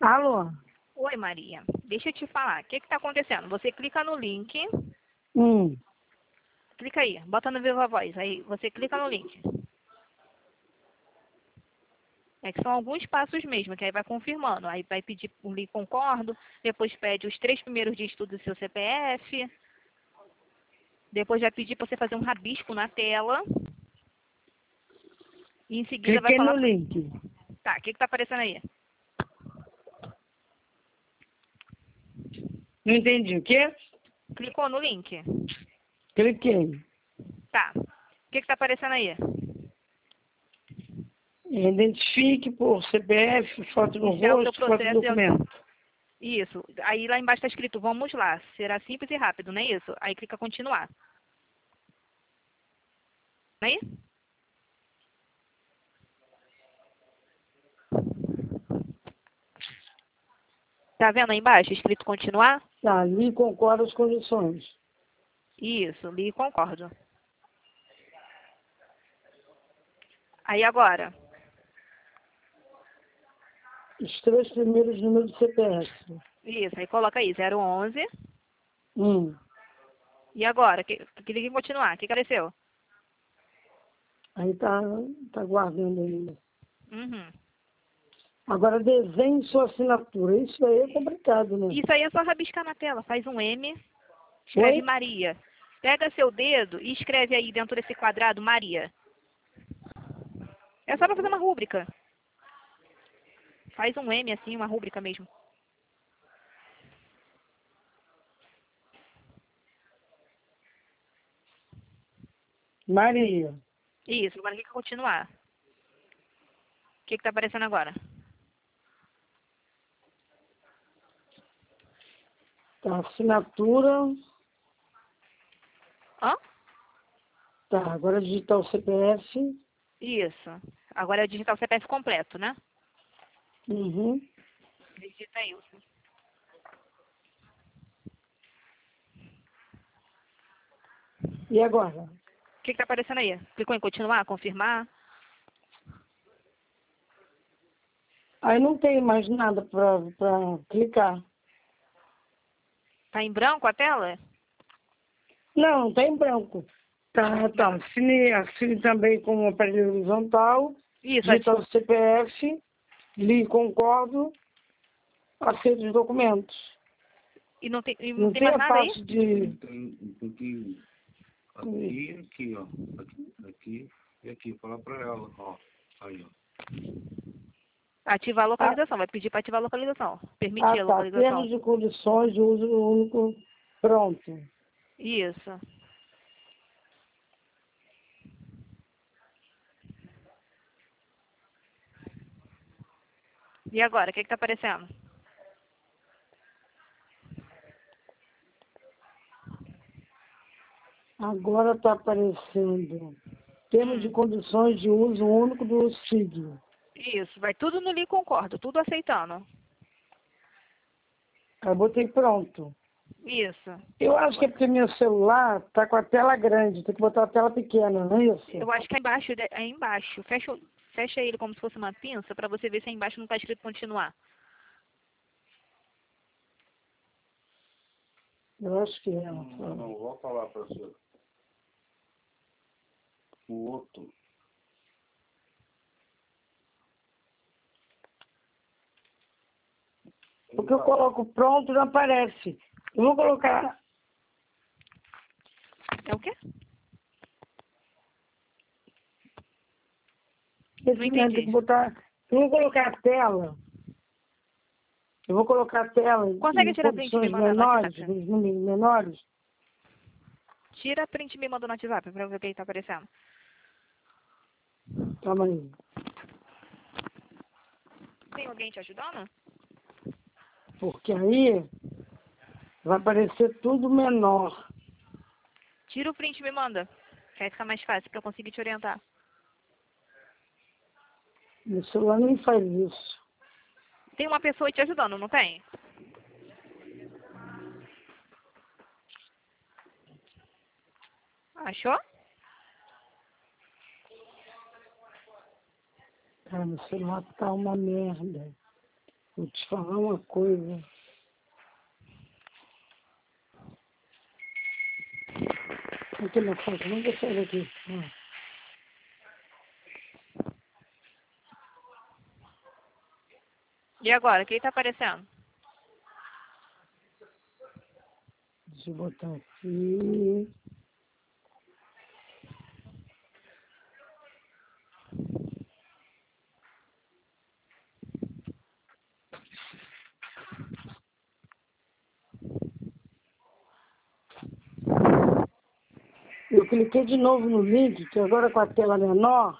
Alô? Oi, Maria. Deixa eu te falar. O que está acontecendo? Você clica no link. Hum. Clica aí. Bota no Viva Voz. Aí você clica no link. É que são alguns passos mesmo, que aí vai confirmando. Aí vai pedir um link concordo. Depois pede os 3 primeiros dígitos do seu CPF. Depois vai pedir para você fazer um rabisco na tela. E em seguida vai Cliquei falar... no link. Tá, o que está aparecendo aí? Não entendi. O quê? Clicou no link? Cliquei. Tá. O que está aparecendo aí? Identifique por CPF, foto do Iniciar o seu rosto, foto do processo. documento. Isso. Aí lá embaixo está escrito, vamos lá. Será simples e rápido, não é isso? Aí clica continuar. Não é isso? Tá vendo aí embaixo, escrito continuar? Tá, ali concorda as condições. Isso, li e concordo. Aí agora, Os 3 primeiros números do CPF. isso, aí coloca aí 011. Hum. E agora, clica em continuar. O que apareceu? Aí tá guardando ainda. Uhum. Agora desenhe sua assinatura. Isso aí é complicado, né? Isso aí é só rabiscar na tela. Faz um M, escreve Oi? Maria. Pega seu dedo e escreve aí dentro desse quadrado Maria. É só para fazer uma rúbrica. Faz um M assim, uma rúbrica mesmo. Maria. Isso, agora clica em continuar. O que está aparecendo agora? Tá, assinatura. Hã? Tá, agora digitar o CPF. Isso. Agora é digitar o CPF completo, né? Uhum. Digita aí. O E agora? que está aparecendo aí? Clicou em continuar, confirmar? Aí não tem mais nada para clicar. Tá em branco a tela? Não, tá em branco. Tá. Assine também com o aparelho horizontal. Isso, Digitar o CPF. Li concordo. Aceito os documentos. e não tem Não tem mais a nada aí? parte de... Tem que aqui, ó. Aqui e aqui. Falar pra ela, ó. Aí, ó. Ativar a localização. Vai pedir para ativar a localização. Permitir a Tá. localização. Termos de condições de uso único. Pronto. Isso. E agora, o que está aparecendo? Agora está aparecendo termos de condições de uso único do SIG. Isso. Vai tudo no li concordo, tudo aceitando. Aí botei pronto. Isso. Eu acho que é porque meu celular tá com a tela grande, tem que botar a tela pequena, não é isso? Eu acho que é embaixo. É embaixo. Fecha ele como se fosse uma pinça para você ver se aí embaixo não está escrito continuar. Eu acho que é. Não, vou falar pra você. O outro. Porque eu coloco pronto não aparece. Eu vou colocar. É o quê? Esse Não mesmo, tem entendi. que botar. Eu vou colocar a tela. Eu vou colocar a tela Consegue em tirar print e me condições mandar no menores, WhatsApp? nos números menores. Tira print e me manda no WhatsApp para eu ver o que está aparecendo. Calma aí. Tem alguém te ajudando? Porque aí vai aparecer tudo menor. Tira o print e me manda. Que aí fica mais fácil para eu conseguir te orientar. Meu celular nem faz isso. Tem uma pessoa te ajudando, não tem? Achou? Cara, meu celular tá uma merda. Vou te falar uma coisa. Aqui na foto, vamos deixar ele aqui. E agora, o que tá aparecendo? Deixa eu botar aqui. Eu cliquei de novo no link, que agora com a tela menor,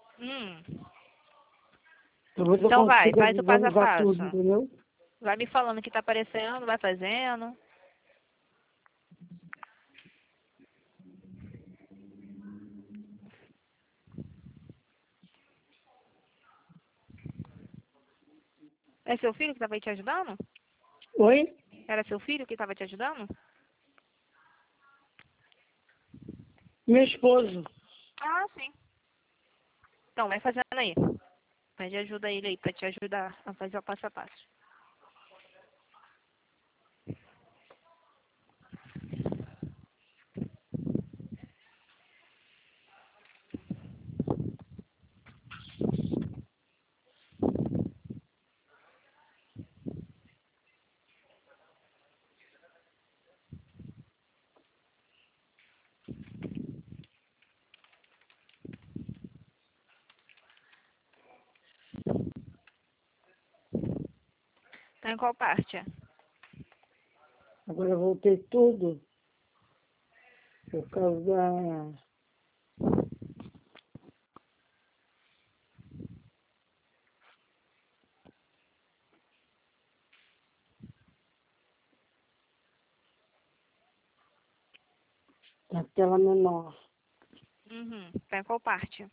talvez eu Então vai, consiga faz o passo a visualizar tudo, passo. entendeu? Vai me falando o que tá aparecendo, vai fazendo. É seu filho que tava aí te ajudando? Oi? Era seu filho que tava te ajudando? Meu esposo. Ah, sim. Então, vai fazendo aí. Pede ajuda a ele aí pra te ajudar a fazer o passo a passo. Tá em qual parte? Agora eu voltei tudo por causa da tela menor. Tá em qual parte?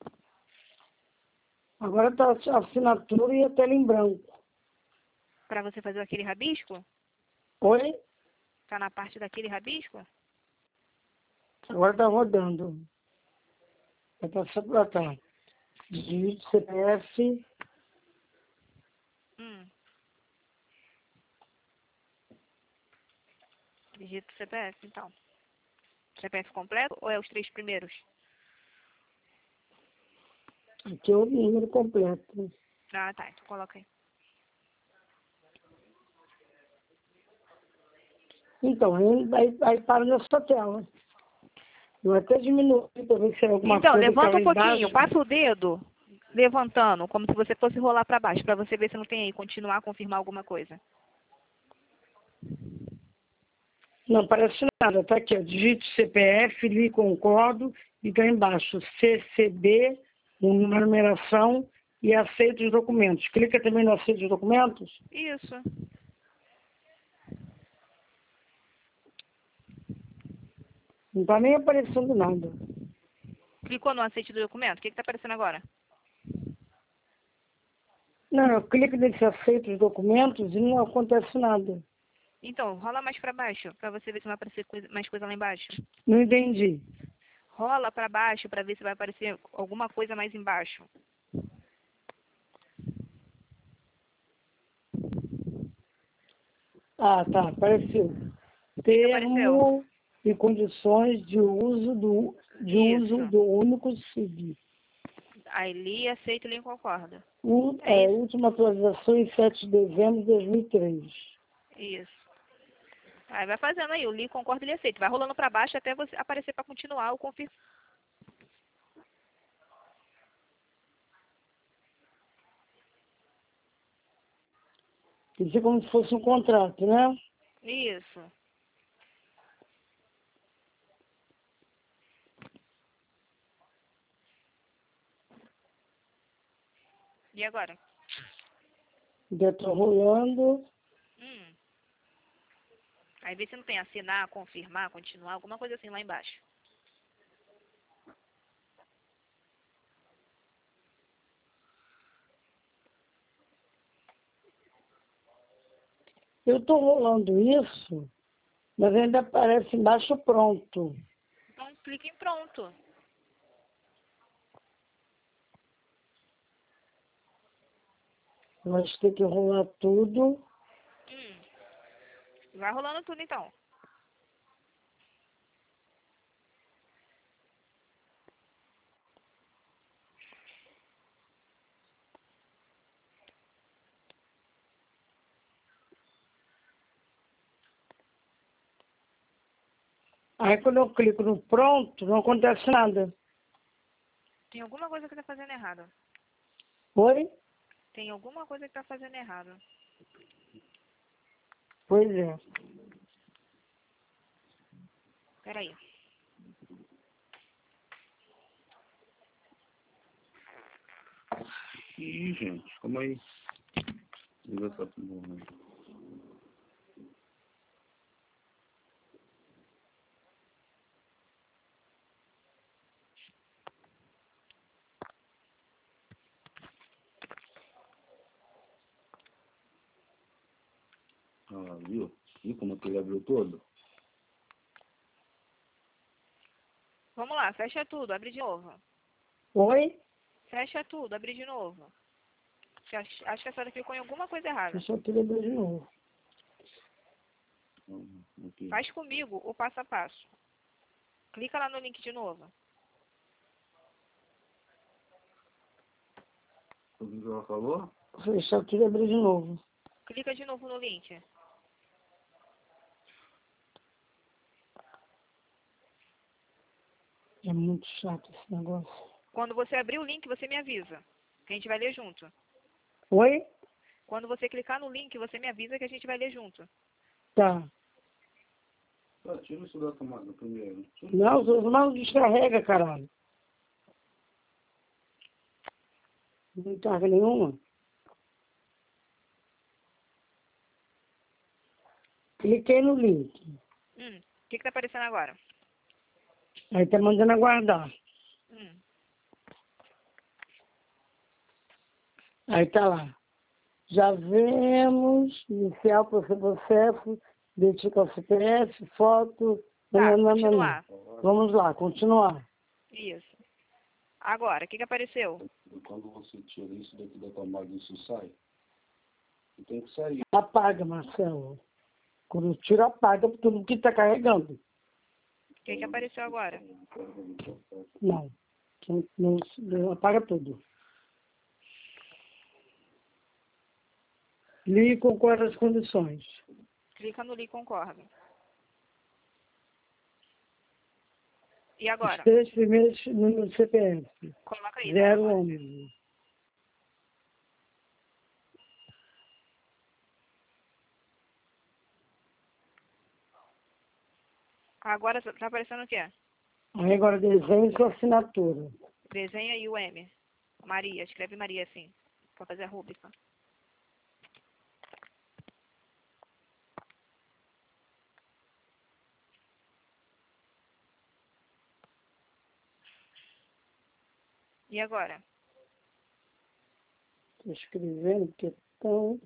Agora está a assinatura e a tela em branco. Pra você fazer aquele rabisco? Oi? Tá na parte daquele rabisco? Agora está rodando. Vai passar para cá. Digite CPF. Digita o CPF, então. CPF completo ou é os 3 primeiros? Aqui é o número completo. Ah, tá. Então coloca aí. Então, aí para nessa tela. Eu até diminui para ver se é alguma Então, coisa que levanta ela um pouquinho. embaixo. Passa o dedo levantando, como se você fosse rolar pra baixo, pra você ver se não tem aí. Continuar a confirmar alguma coisa. Não aparece nada. Está aqui, ó. Digite CPF, li concordo, e está embaixo CCB, uma numeração e aceito os documentos. Clica também no aceito os documentos. Isso. Não está nem aparecendo nada. Clicou no aceite do documento? O que tá aparecendo agora? Não, eu clico nesse aceito os documentos e não acontece nada. Então, rola mais pra baixo, pra você ver se vai aparecer mais coisa lá embaixo. Não entendi. Rola pra baixo pra ver se vai aparecer alguma coisa mais embaixo. Ah, tá, apareceu. O que apareceu? Termo e condições de uso Isso. do único SIG. Aí li, aceito, li e concordo. Última atualização em 7 de dezembro de 2003. Isso. Aí vai fazendo aí, o li, concordo e li, aceito. Vai rolando pra baixo até você aparecer pra continuar ou confirmar. Isso é como se fosse um contrato, né? Isso. E agora? Já estou rolando. Aí vê se não tem assinar, confirmar, continuar, alguma coisa assim lá embaixo. Eu estou rolando isso, mas ainda aparece embaixo pronto. Então clique em pronto. Vai ter que rolar tudo. Vai rolando tudo então. Aí quando eu clico no pronto, não acontece nada. Tem alguma coisa que tá fazendo errado. Oi? Tem alguma coisa que tá fazendo errado. Pois é. Peraí. Ih, gente, calma aí. Liga essa porra. Ah, viu? Viu como que ele abriu todo? Vamos lá, fecha tudo, abre de novo. Oi? Fecha tudo, abre de novo. Acho que a senhora clicou em alguma coisa errada. Deixa eu lembrar de novo. Aqui. Faz comigo o passo a passo. Clica lá no link de novo. O que ela falou? Fechar tudo e abrir de novo. Clica de novo no link. É muito chato esse negócio. Quando você abrir o link, você me avisa. Que a gente vai ler junto. Oi? Quando você clicar no link, você me avisa que a gente vai ler junto. Tá. Ah, tira isso da tomada primeiro. Não, não descarrega, caralho. Não tem carga nenhuma. Cliquei no link. O que tá aparecendo agora? Aí tá mandando aguardar. Aí tá lá. Já vemos, iniciar o processo, identificar o CPF, foto, Tá, nananana. continuar. Vamos lá, continuar. Isso. Agora, o que apareceu? Quando você tira isso daqui da tomada e isso sai, você tem que sair. Apaga, Marcelo. Quando eu tiro, apaga tudo que tá carregando. O que apareceu agora? Não. Não, apaga tudo. Li e concorda as condições. Clica no link concorda. E agora? Os 3 primeiros números do CPF. Coloca aí. 011. Agora tá aparecendo o quê? Aí agora desenhe sua assinatura. Desenha aí o M. Maria, escreve Maria assim. Pra fazer a rúbrica. E agora? Estou escrevendo que é tão...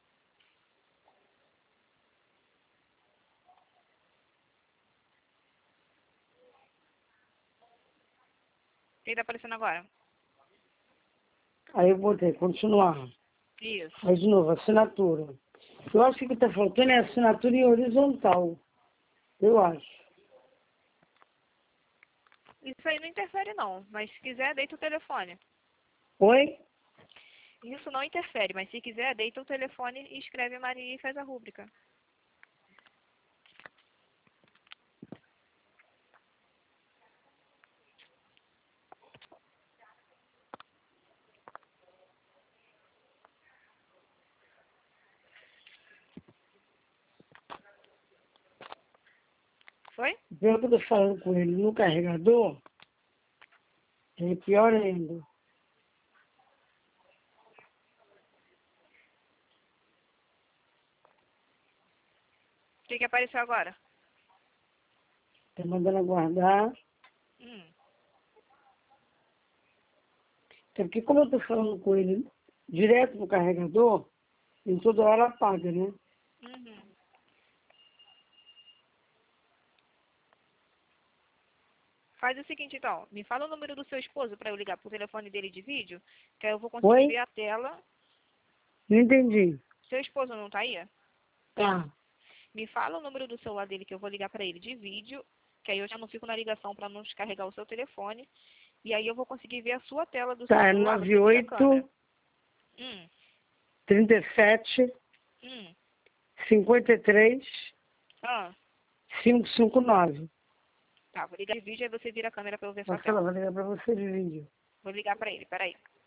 O que tá aparecendo agora? Aí eu botei continuar. Isso. Aí de novo, assinatura. Eu acho que o que está faltando é assinatura em horizontal. Eu acho. Isso aí não interfere não, mas se quiser, deita o telefone. Oi? Isso não interfere, mas se quiser, deita o telefone e escreve Maria e faz a rúbrica. Foi? Pelo que eu estou falando com ele no carregador, é pior ainda. O que apareceu agora? Está mandando aguardar. Até porque como eu estou falando com ele direto no carregador, em toda hora apaga, né? Faz o seguinte, então. Me fala o número do seu esposo para eu ligar pro telefone dele de vídeo, que aí eu vou conseguir Oi? ver a tela. Não entendi. Seu esposo não tá aí? Tá. Me fala o número do celular dele que eu vou ligar para ele de vídeo, que aí eu já não fico na ligação para não descarregar o seu telefone. E aí eu vou conseguir ver a sua tela do seu Tá, é celular. Você vira a câmera. 98 Hum, 37 hum. 53 Ah, 559. tá, vou ligar de vídeo e você vira a câmera para eu ver sua Marcela, tela. vou ligar pra você de vídeo. Vou ligar para ele, peraí.